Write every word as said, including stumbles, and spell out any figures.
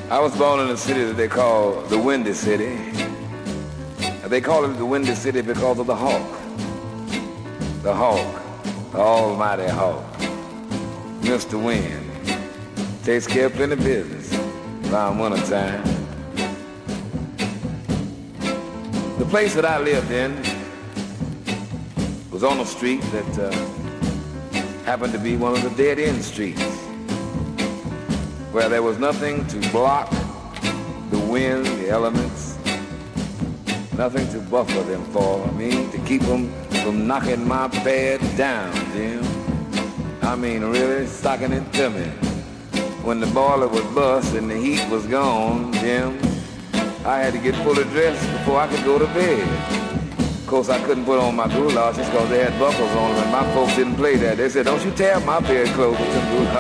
I was born in a city that they call the Windy City. They call it the Windy City because of the hawk. The hawk, the almighty hawk. Mister Wind takes care of plenty of business around winter time. The place that I lived in was on a street that uh, happened to be one of the dead-end streets, where there was nothing to block the wind, the elements, nothing to buffer them for. I mean, to keep them from knocking my bed down, Jim. I mean, really stocking it to me. When the boiler was bust and the heat was gone, Jim, I had to get fully dressed before I could go to bed. Of course, I couldn't put on my goulashes because they had buckles on them, and my folks didn't play that. They said, don't you tear up my bedclothes with some goulashes.